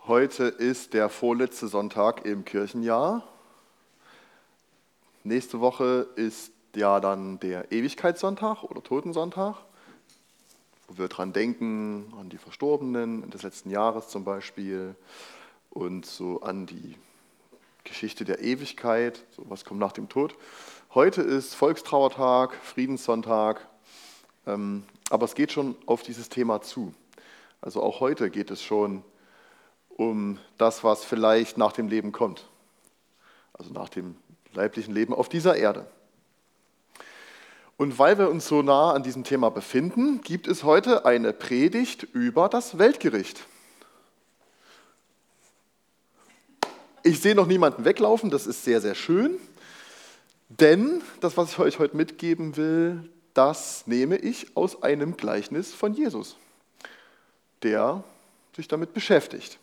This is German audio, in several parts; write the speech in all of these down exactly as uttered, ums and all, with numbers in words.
Heute ist der vorletzte Sonntag im Kirchenjahr. Nächste Woche ist ja dann der Ewigkeitssonntag oder Totensonntag, wo wir dran denken, an die Verstorbenen des letzten Jahres zum Beispiel und so an die Geschichte der Ewigkeit, so was kommt nach dem Tod. Heute ist Volkstrauertag, Friedenssonntag, ähm, aber es geht schon auf dieses Thema zu. Also auch heute geht es schon um das, was vielleicht nach dem Leben kommt, also nach dem leiblichen Leben auf dieser Erde. Und weil wir uns so nah an diesem Thema befinden, gibt es heute eine Predigt über das Weltgericht. Ich sehe noch niemanden weglaufen, das ist sehr, sehr schön, denn das, was ich euch heute mitgeben will, das nehme ich aus einem Gleichnis von Jesus, der sich damit beschäftigt.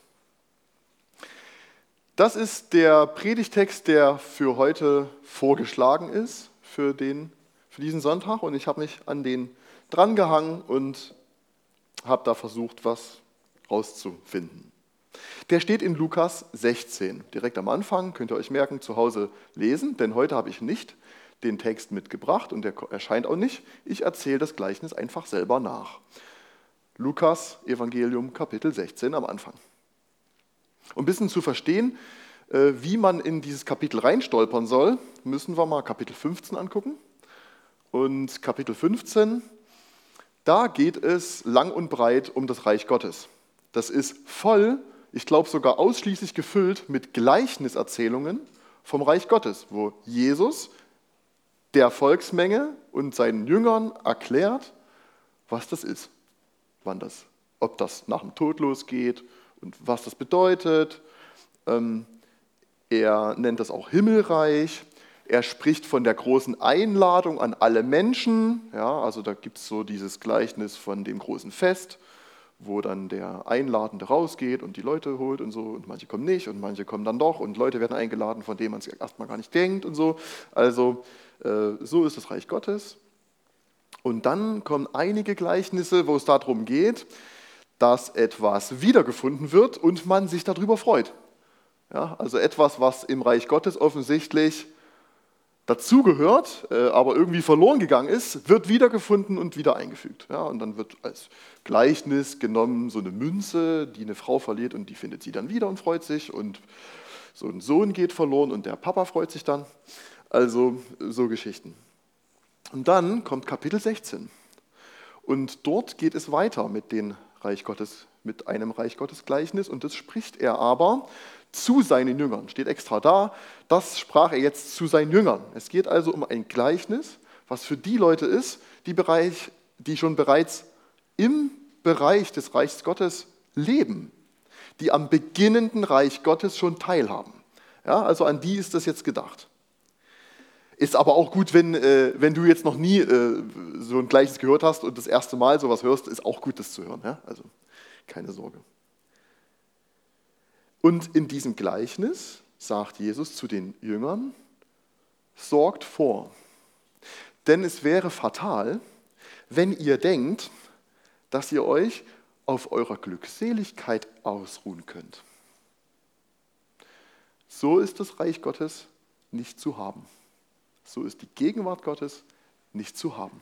Das ist der Predigtext, der für heute vorgeschlagen ist, für, den, für diesen Sonntag. Und ich habe mich an den drangehangen und habe da versucht, was rauszufinden. Der steht in Lukas sechzehn, direkt am Anfang, könnt ihr euch merken, zu Hause lesen, denn heute habe ich nicht den Text mitgebracht und der erscheint auch nicht. Ich erzähle das Gleichnis einfach selber nach. Lukas Evangelium Kapitel sechzehn am Anfang. Um ein bisschen zu verstehen, wie man in dieses Kapitel reinstolpern soll, müssen wir mal Kapitel fünfzehn angucken. Und Kapitel fünfzehn, da geht es lang und breit um das Reich Gottes. Das ist voll, ich glaube sogar ausschließlich gefüllt mit Gleichniserzählungen vom Reich Gottes, wo Jesus der Volksmenge und seinen Jüngern erklärt, was das ist, wann das, ob das nach dem Tod losgeht, und was das bedeutet. Er nennt das auch Himmelreich. Er spricht von der großen Einladung an alle Menschen. Ja, also da gibt es so dieses Gleichnis von dem großen Fest, wo dann der Einladende rausgeht und die Leute holt und so. Und manche kommen nicht und manche kommen dann doch. Und Leute werden eingeladen, von denen man es erstmal gar nicht denkt und so. Also so ist das Reich Gottes. Und dann kommen einige Gleichnisse, wo es darum geht, dass etwas wiedergefunden wird und man sich darüber freut. Ja, also etwas, was im Reich Gottes offensichtlich dazugehört, äh, aber irgendwie verloren gegangen ist, wird wiedergefunden und wieder eingefügt. Ja, und dann wird als Gleichnis genommen so eine Münze, die eine Frau verliert und die findet sie dann wieder und freut sich. Und so ein Sohn geht verloren und der Papa freut sich dann. Also so Geschichten. Und dann kommt Kapitel sechzehn. Und dort geht es weiter mit den Reich Gottes, mit einem Reich Gottes Gleichnis, und das spricht er aber zu seinen Jüngern. Steht extra da, das sprach er jetzt zu seinen Jüngern. Es geht also um ein Gleichnis, was für die Leute ist, die, Bereich, die schon bereits im Bereich des Reichs Gottes leben, die am beginnenden Reich Gottes schon teilhaben. Ja, also an die ist das jetzt gedacht. Ist aber auch gut, wenn, äh, wenn du jetzt noch nie äh, so ein Gleiches gehört hast und das erste Mal sowas hörst, ist auch gut, das zu hören. Ja? Also keine Sorge. Und in diesem Gleichnis sagt Jesus zu den Jüngern, sorgt vor, denn es wäre fatal, wenn ihr denkt, dass ihr euch auf eurer Glückseligkeit ausruhen könnt. So ist das Reich Gottes nicht zu haben. So ist die Gegenwart Gottes nicht zu haben.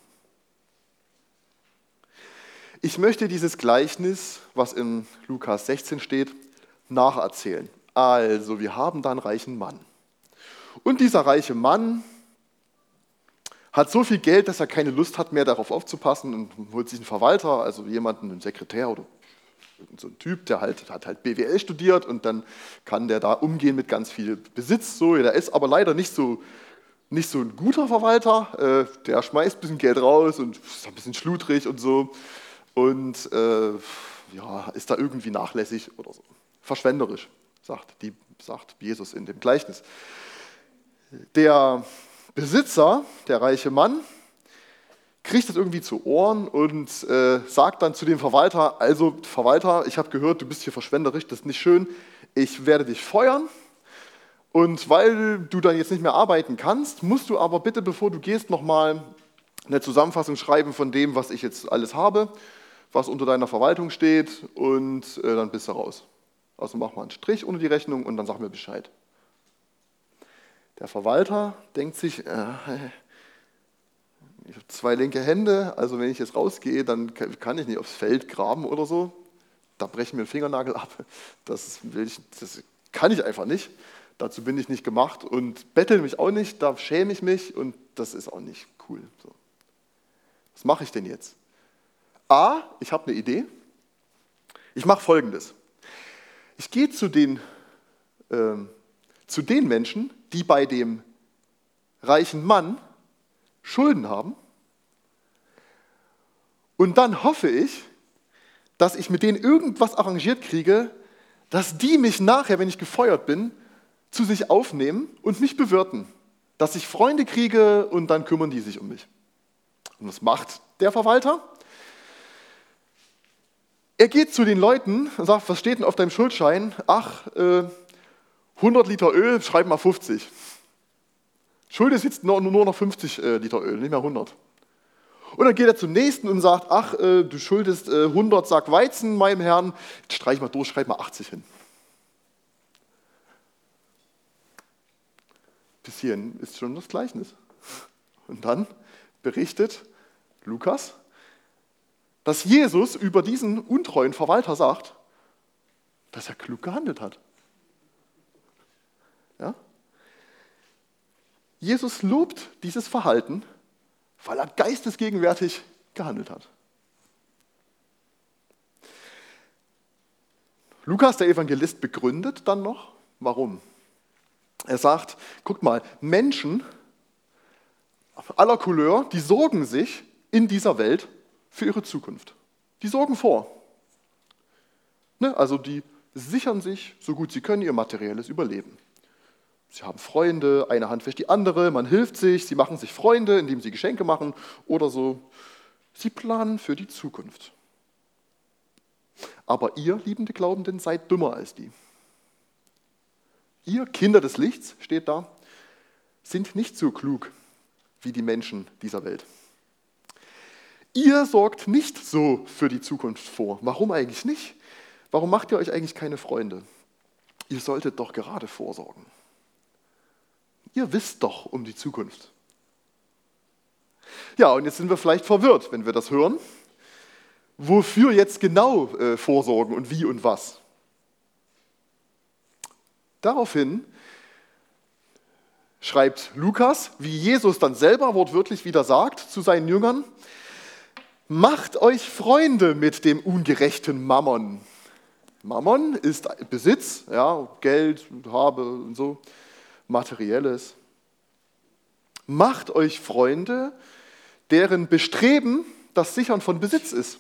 Ich möchte dieses Gleichnis, was in Lukas sechzehn steht, nacherzählen. Also, wir haben da einen reichen Mann. Und dieser reiche Mann hat so viel Geld, dass er keine Lust hat mehr darauf aufzupassen und holt sich einen Verwalter, also jemanden, einen Sekretär oder so ein Typ, der halt, hat halt B W L studiert und dann kann der da umgehen mit ganz viel Besitz. So, der ist aber leider nicht so Nicht so ein guter Verwalter, äh, der schmeißt ein bisschen Geld raus und ist ein bisschen schludrig und so und äh, ja, ist da irgendwie nachlässig oder so. Verschwenderisch, sagt, die, sagt Jesus in dem Gleichnis. Der Besitzer, der reiche Mann, kriegt das irgendwie zu Ohren und äh, sagt dann zu dem Verwalter, also Verwalter, ich habe gehört, du bist hier verschwenderisch, das ist nicht schön, ich werde dich feuern. Und weil du dann jetzt nicht mehr arbeiten kannst, musst du aber bitte, bevor du gehst, nochmal eine Zusammenfassung schreiben von dem, was ich jetzt alles habe, was unter deiner Verwaltung steht, und äh, dann bist du raus. Also mach mal einen Strich unter die Rechnung und dann sag mir Bescheid. Der Verwalter denkt sich, äh, ich habe zwei linke Hände, also wenn ich jetzt rausgehe, dann kann ich nicht aufs Feld graben oder so. Da brechen mir den Fingernagel ab. Das, will ich, das kann ich einfach nicht. Dazu bin ich nicht gemacht und bettel mich auch nicht, da schäme ich mich und das ist auch nicht cool. So. Was mache ich denn jetzt? A, ich habe eine Idee. Ich mache Folgendes. Ich gehe zu den, äh, zu den Menschen, die bei dem reichen Mann Schulden haben. Und dann hoffe ich, dass ich mit denen irgendwas arrangiert kriege, dass die mich nachher, wenn ich gefeuert bin, zu sich aufnehmen und mich bewirten. Dass ich Freunde kriege und dann kümmern die sich um mich. Und was macht der Verwalter? Er geht zu den Leuten und sagt, was steht denn auf deinem Schuldschein? Ach, äh, hundert Liter Öl, schreib mal fünfzig. Schuld ist jetzt nur, nur noch fünfzig äh, Liter Öl, nicht mehr hundert. Und dann geht er zum nächsten und sagt, ach, äh, du schuldest äh, hundert Sack Weizen meinem Herrn, jetzt streich mal durch, schreib mal achtzig hin. Bis hierhin ist schon das Gleichnis. Und dann berichtet Lukas, dass Jesus über diesen untreuen Verwalter sagt, dass er klug gehandelt hat. Ja? Jesus lobt dieses Verhalten, weil er geistesgegenwärtig gehandelt hat. Lukas, der Evangelist, begründet dann noch, warum. Er sagt, guckt mal, Menschen aller Couleur, die sorgen sich in dieser Welt für ihre Zukunft. Die sorgen vor. Ne? Also die sichern sich, so gut sie können, ihr materielles Überleben. Sie haben Freunde, eine Hand wäscht die andere, man hilft sich, sie machen sich Freunde, indem sie Geschenke machen oder so. Sie planen für die Zukunft. Aber ihr, liebende Glaubenden, seid dümmer als die. Ihr, Kinder des Lichts, steht da, sind nicht so klug wie die Menschen dieser Welt. Ihr sorgt nicht so für die Zukunft vor. Warum eigentlich nicht? Warum macht ihr euch eigentlich keine Freunde? Ihr solltet doch gerade vorsorgen. Ihr wisst doch um die Zukunft. Ja, und jetzt sind wir vielleicht verwirrt, wenn wir das hören. Wofür jetzt genau äh, vorsorgen und wie und was? Daraufhin schreibt Lukas, wie Jesus dann selber wortwörtlich wieder sagt zu seinen Jüngern, macht euch Freunde mit dem ungerechten Mammon. Mammon ist Besitz, ja, Geld, Habe und so, Materielles. Macht euch Freunde, deren Bestreben das Sichern von Besitz ist.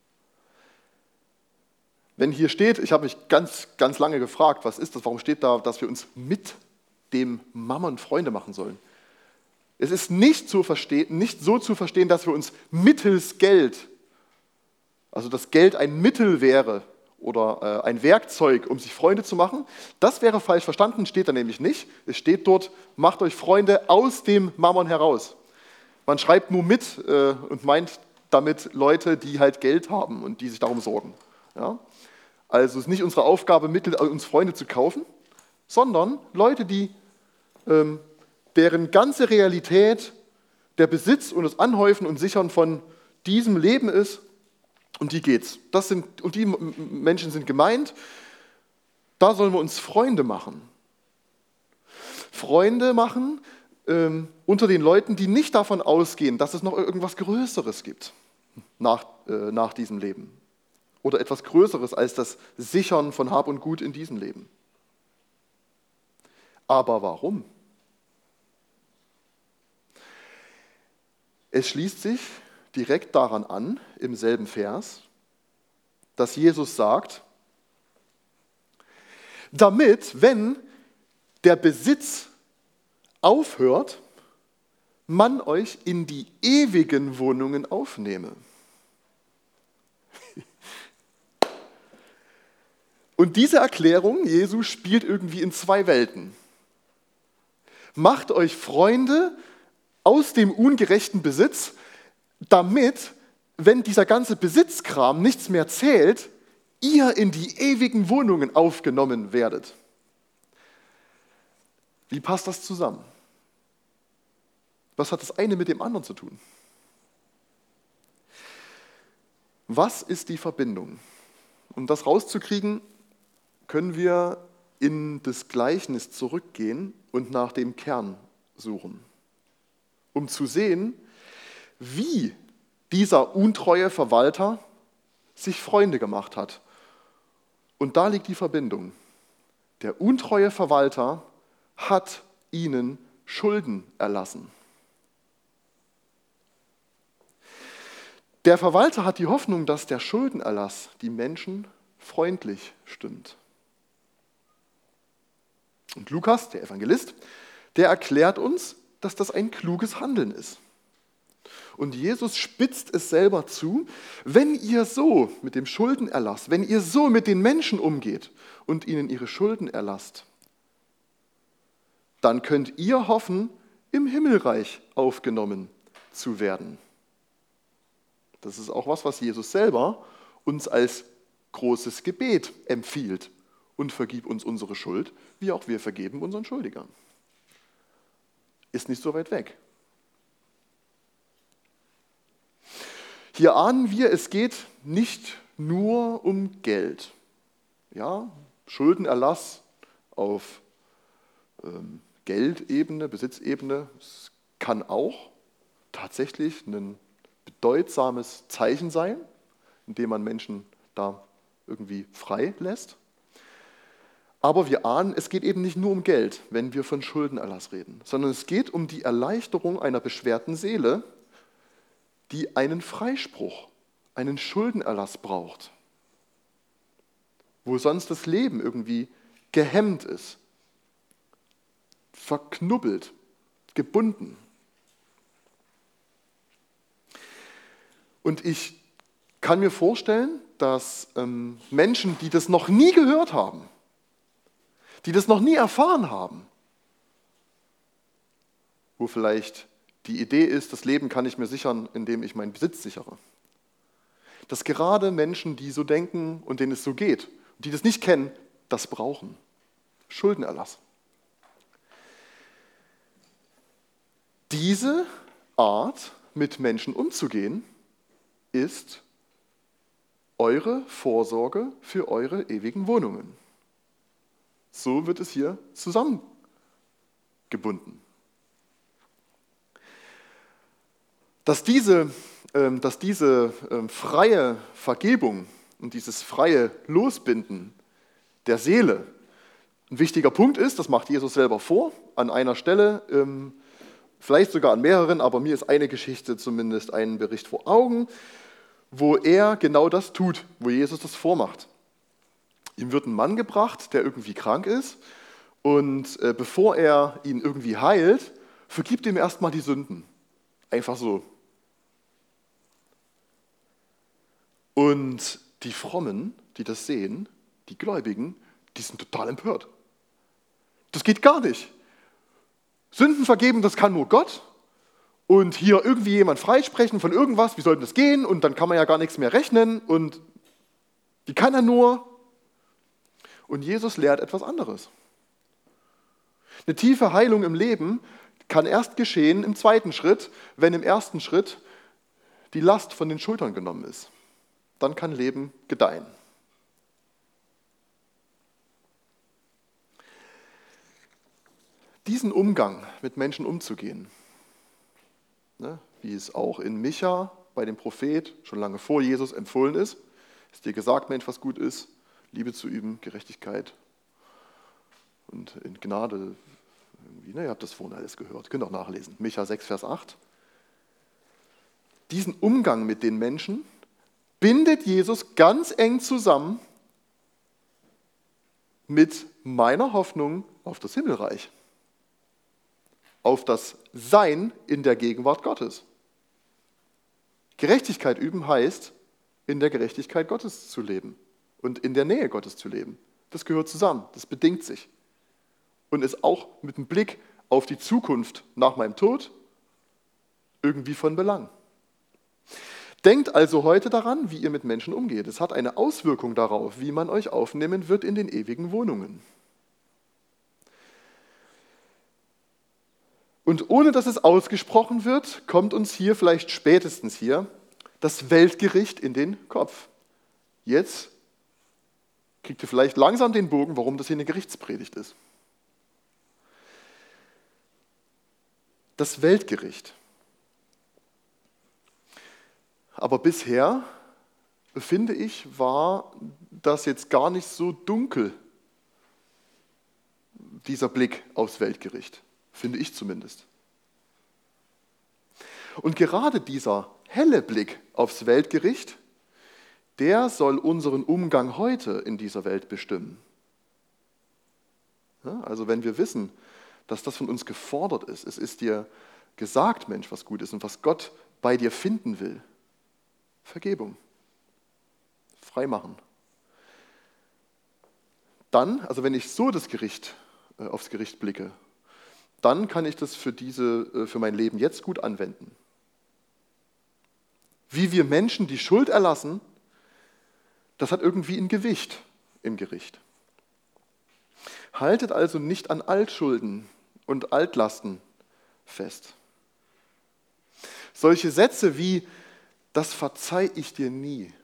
Wenn hier steht, ich habe mich ganz, ganz lange gefragt, was ist das, warum steht da, dass wir uns mit dem Mammon Freunde machen sollen? Es ist nicht, zu verstehen, nicht so zu verstehen, dass wir uns mittels Geld, also dass Geld ein Mittel wäre oder äh, ein Werkzeug, um sich Freunde zu machen. Das wäre falsch verstanden, steht da nämlich nicht. Es steht dort, macht euch Freunde aus dem Mammon heraus. Man schreibt nur mit äh, und meint damit Leute, die halt Geld haben und die sich darum sorgen. Ja? Also es ist nicht unsere Aufgabe, Mittel, uns Freunde zu kaufen, sondern Leute, die, ähm, deren ganze Realität der Besitz und das Anhäufen und Sichern von diesem Leben ist, um die geht's. Das sind, und die Menschen sind gemeint, da sollen wir uns Freunde machen. Freunde machen ähm, unter den Leuten, die nicht davon ausgehen, dass es noch irgendwas Größeres gibt nach, äh, nach diesem Leben. Oder etwas Größeres als das Sichern von Hab und Gut in diesem Leben. Aber warum? Es schließt sich direkt daran an, im selben Vers, dass Jesus sagt, damit, wenn der Besitz aufhört, man euch in die ewigen Wohnungen aufnehme. Und diese Erklärung Jesu spielt irgendwie in zwei Welten. Macht euch Freunde aus dem ungerechten Besitz, damit, wenn dieser ganze Besitzkram nichts mehr zählt, ihr in die ewigen Wohnungen aufgenommen werdet. Wie passt das zusammen? Was hat das eine mit dem anderen zu tun? Was ist die Verbindung? Um das rauszukriegen, können wir in das Gleichnis zurückgehen und nach dem Kern suchen, um zu sehen, wie dieser untreue Verwalter sich Freunde gemacht hat. Und da liegt die Verbindung. Der untreue Verwalter hat ihnen Schulden erlassen. Der Verwalter hat die Hoffnung, dass der Schuldenerlass die Menschen freundlich stimmt. Und Lukas, der Evangelist, der erklärt uns, dass das ein kluges Handeln ist. Und Jesus spitzt es selber zu, wenn ihr so mit dem Schuldenerlass, wenn ihr so mit den Menschen umgeht und ihnen ihre Schulden erlasst, dann könnt ihr hoffen, im Himmelreich aufgenommen zu werden. Das ist auch was, was Jesus selber uns als großes Gebet empfiehlt. Und vergib uns unsere Schuld, wie auch wir vergeben unseren Schuldigern. Ist nicht so weit weg. Hier ahnen wir, es geht nicht nur um Geld. Ja, Schuldenerlass auf ähm, Geldebene, Besitzebene, es kann auch tatsächlich ein bedeutsames Zeichen sein, indem man Menschen da irgendwie frei lässt. Aber wir ahnen, es geht eben nicht nur um Geld, wenn wir von Schuldenerlass reden, sondern es geht um die Erleichterung einer beschwerten Seele, die einen Freispruch, einen Schuldenerlass braucht, wo sonst das Leben irgendwie gehemmt ist, verknubbelt, gebunden. Und ich kann mir vorstellen, dass ähm, Menschen, die das noch nie gehört haben, die das noch nie erfahren haben, wo vielleicht die Idee ist, das Leben kann ich mir sichern, indem ich meinen Besitz sichere. Dass gerade Menschen, die so denken und denen es so geht, die das nicht kennen, das brauchen. Schuldenerlass. Diese Art, mit Menschen umzugehen, ist eure Vorsorge für eure ewigen Wohnungen. So wird es hier zusammengebunden. Dass diese, ähm, dass diese ähm, freie Vergebung und dieses freie Losbinden der Seele ein wichtiger Punkt ist, das macht Jesus selber vor, an einer Stelle, ähm, vielleicht sogar an mehreren, aber mir ist eine Geschichte zumindest, ein Bericht vor Augen, wo er genau das tut, wo Jesus das vormacht. Ihm wird ein Mann gebracht, der irgendwie krank ist, und äh, bevor er ihn irgendwie heilt, vergibt ihm erstmal die Sünden. Einfach so. Und die Frommen, die das sehen, die Gläubigen, die sind total empört. Das geht gar nicht. Sünden vergeben, das kann nur Gott. Und hier irgendwie jemand freisprechen von irgendwas, wie soll denn das gehen? Und dann kann man ja gar nichts mehr rechnen. Und wie kann er nur? Und Jesus lehrt etwas anderes. Eine tiefe Heilung im Leben kann erst geschehen im zweiten Schritt, wenn im ersten Schritt die Last von den Schultern genommen ist. Dann kann Leben gedeihen. Diesen Umgang mit Menschen umzugehen, ne, wie es auch in Micha bei dem Prophet schon lange vor Jesus empfohlen ist, ist dir gesagt, Mensch, was gut ist, Liebe zu üben, Gerechtigkeit und in Gnade. Irgendwie, ne, ihr habt das vorhin alles gehört, könnt auch nachlesen. Micha sechs, Vers acht. Diesen Umgang mit den Menschen bindet Jesus ganz eng zusammen mit meiner Hoffnung auf das Himmelreich, auf das Sein in der Gegenwart Gottes. Gerechtigkeit üben heißt, in der Gerechtigkeit Gottes zu leben und in der Nähe Gottes zu leben. Das gehört zusammen, das bedingt sich und ist auch mit einem Blick auf die Zukunft nach meinem Tod irgendwie von Belang. Denkt also heute daran, wie ihr mit Menschen umgeht. Es hat eine Auswirkung darauf, wie man euch aufnehmen wird in den ewigen Wohnungen. Und ohne dass es ausgesprochen wird, kommt uns hier vielleicht spätestens hier das Weltgericht in den Kopf. Jetzt kriegt ihr vielleicht langsam den Bogen, warum das hier eine Gerichtspredigt ist. Das Weltgericht. Aber bisher, finde ich, war das jetzt gar nicht so dunkel, dieser Blick aufs Weltgericht. Finde ich zumindest. Und gerade dieser helle Blick aufs Weltgericht, der soll unseren Umgang heute in dieser Welt bestimmen. Ja, also wenn wir wissen, dass das von uns gefordert ist, es ist dir gesagt, Mensch, was gut ist und was Gott bei dir finden will. Vergebung, freimachen. Dann, also wenn ich so das Gericht, äh, aufs Gericht blicke, dann kann ich das für, diese, äh, für mein Leben jetzt gut anwenden. Wie wir Menschen die Schuld erlassen, das hat irgendwie ein Gewicht im Gericht. Haltet also nicht an Altschulden und Altlasten fest. Solche Sätze wie das verzeih ich dir nie,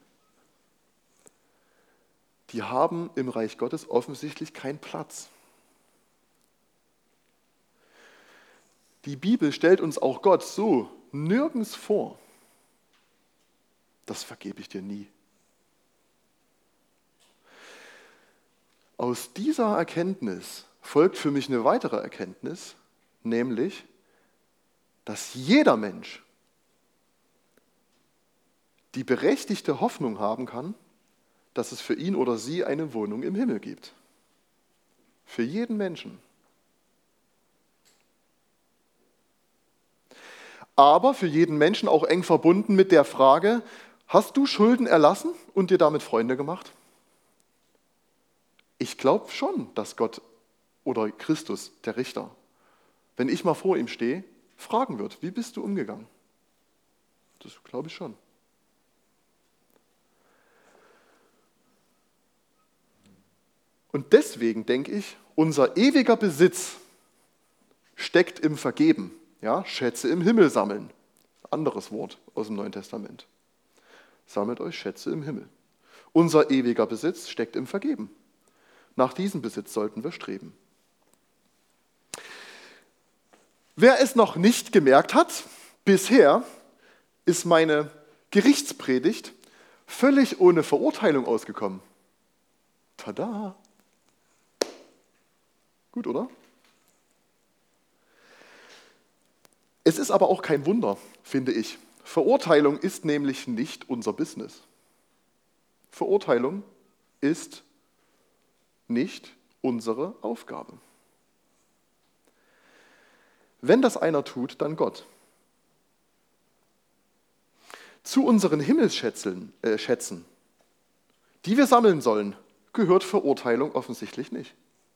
die haben im Reich Gottes offensichtlich keinen Platz. Die Bibel stellt uns auch Gott so nirgends vor. Das vergebe ich dir nie. Aus dieser Erkenntnis folgt für mich eine weitere Erkenntnis, nämlich, dass jeder Mensch die berechtigte Hoffnung haben kann, dass es für ihn oder sie eine Wohnung im Himmel gibt. Für jeden Menschen. Aber für jeden Menschen auch eng verbunden mit der Frage, hast du Schulden erlassen und dir damit Freunde gemacht? Ich glaube schon, dass Gott oder Christus, der Richter, wenn ich mal vor ihm stehe, fragen wird, wie bist du umgegangen? Das glaube ich schon. Und deswegen denke ich, unser ewiger Besitz steckt im Vergeben. Ja, Schätze im Himmel sammeln. Anderes Wort aus dem Neuen Testament. Sammelt euch Schätze im Himmel. Unser ewiger Besitz steckt im Vergeben. Nach diesem Besitz sollten wir streben. Wer es noch nicht gemerkt hat, bisher ist meine Gerichtspredigt völlig ohne Verurteilung ausgekommen. Tada! Gut, oder? Es ist aber auch kein Wunder, finde ich. Verurteilung ist nämlich nicht unser Business. Verurteilung ist nicht unsere Aufgabe. Wenn das einer tut, dann Gott. Zu unseren Himmelsschätzen, äh, Schätzen, die wir sammeln sollen, gehört Verurteilung offensichtlich nicht.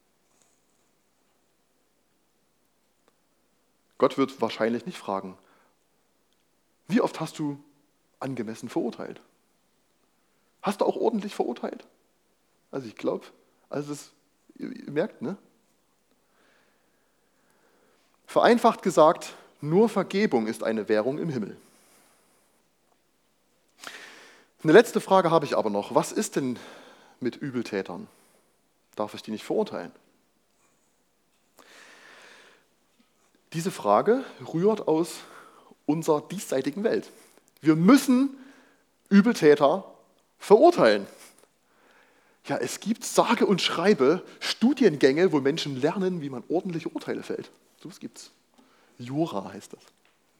Gott wird wahrscheinlich nicht fragen, wie oft hast du angemessen verurteilt? Hast du auch ordentlich verurteilt? Also ich glaube, also es, ihr, ihr merkt, ne? Vereinfacht gesagt, nur Vergebung ist eine Währung im Himmel. Eine letzte Frage habe ich aber noch. Was ist denn mit Übeltätern? Darf ich die nicht verurteilen? Diese Frage rührt aus unserer diesseitigen Welt. Wir müssen Übeltäter verurteilen. Ja, es gibt sage und schreibe Studiengänge, wo Menschen lernen, wie man ordentliche Urteile fällt. So was gibt's. Jura heißt das.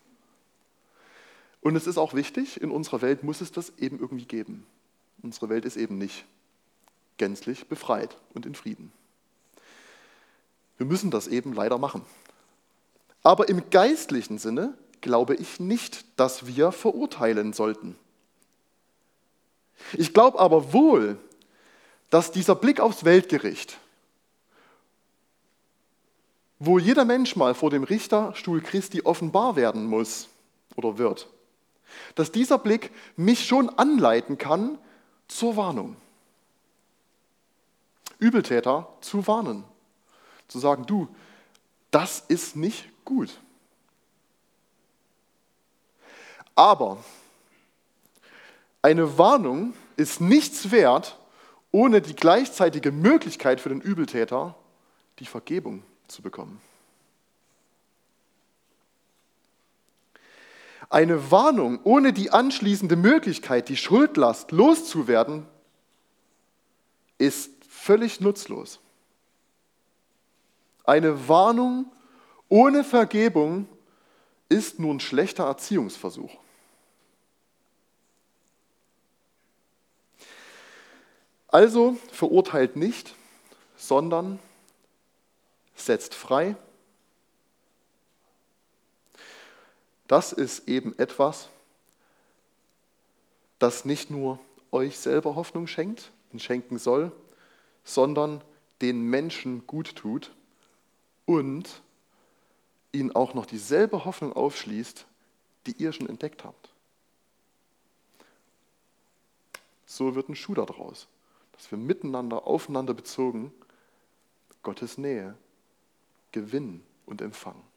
Und es ist auch wichtig, in unserer Welt muss es das eben irgendwie geben. Unsere Welt ist eben nicht gänzlich befreit und in Frieden. Wir müssen das eben leider machen. Aber im geistlichen Sinne glaube ich nicht, dass wir verurteilen sollten. Ich glaube aber wohl, dass dieser Blick aufs Weltgericht, wo jeder Mensch mal vor dem Richterstuhl Christi offenbar werden muss oder wird, dass dieser Blick mich schon anleiten kann zur Warnung. Übeltäter zu warnen, zu sagen, du, das ist nicht gut. Aber eine Warnung ist nichts wert, ohne die gleichzeitige Möglichkeit für den Übeltäter, die Vergebung zu bekommen. Eine Warnung ohne die anschließende Möglichkeit, die Schuldlast loszuwerden, ist völlig nutzlos. Eine Warnung ohne Vergebung ist nur ein schlechter Erziehungsversuch. Also verurteilt nicht, sondern setzt frei. Das ist eben etwas, das nicht nur euch selber Hoffnung schenkt und schenken soll, sondern den Menschen gut tut und ihnen auch noch dieselbe Hoffnung aufschließt, die ihr schon entdeckt habt. So wird ein Schuh daraus, dass wir miteinander, aufeinander bezogen Gottes Nähe gewinnen und empfangen.